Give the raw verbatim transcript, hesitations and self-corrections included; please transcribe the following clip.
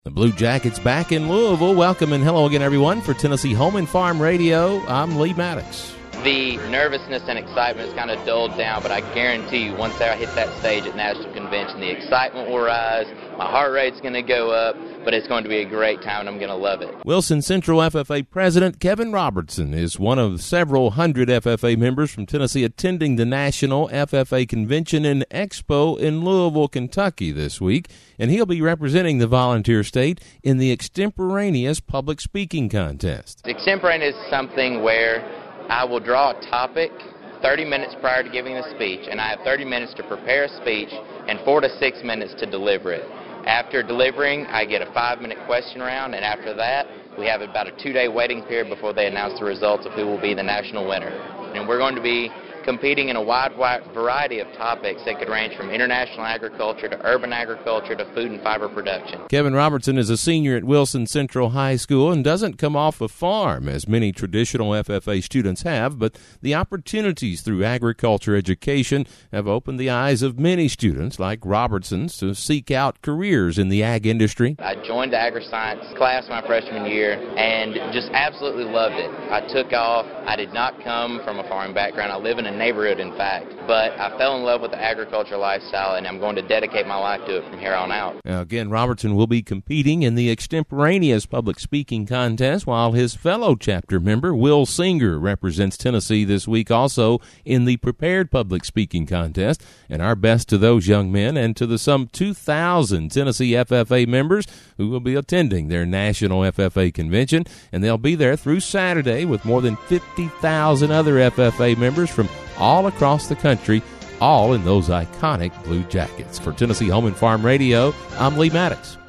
The Blue Jackets back in Louisville. Welcome and hello again, everyone, for Tennessee Home and Farm Radio. I'm Lee Maddox. The nervousness and excitement is kind of dulled down, but I guarantee you, once I hit that stage at National Convention, the excitement will rise, my heart rate's going to go up, but it's going to be a great time, and I'm going to love it. Wilson Central F F A President Kevin Robertson is one of several hundred F F A members from Tennessee attending the National F F A Convention and Expo in Louisville, Kentucky this week, and he'll be representing the volunteer state in the extemporaneous public speaking contest. Extemporaneous is something where I will draw a topic thirty minutes prior to giving the speech, and I have thirty minutes to prepare a speech and four to six minutes to deliver it. After delivering, I get a five-minute question round, and after that, we have about a two-day waiting period before they announce the results of who will be the national winner. And we're going to be competing in a wide, wide variety of topics that could range from international agriculture to urban agriculture to food and fiber production. Kevin Robertson is a senior at Wilson Central High School and doesn't come off a farm as many traditional F F A students have, but the opportunities through agriculture education have opened the eyes of many students like Robertson's to seek out careers in the ag industry. I joined the agri-science class my freshman year and just absolutely loved it. I took off. I did not come from a farming background. I live in a neighborhood, in fact, but I fell in love with the agriculture lifestyle, and I'm going to dedicate my life to it from here on out. Now, again, Robertson will be competing in the extemporaneous public speaking contest, while his fellow chapter member, Will Singer, represents Tennessee this week also in the prepared public speaking contest. And our best to those young men and to the some two thousand Tennessee F F A members who will be attending their National F F A Convention, and they'll be there through Saturday with more than fifty thousand other F F A members from all across the country, all in those iconic blue jackets. For Tennessee Home and Farm Radio, I'm Lee Maddox.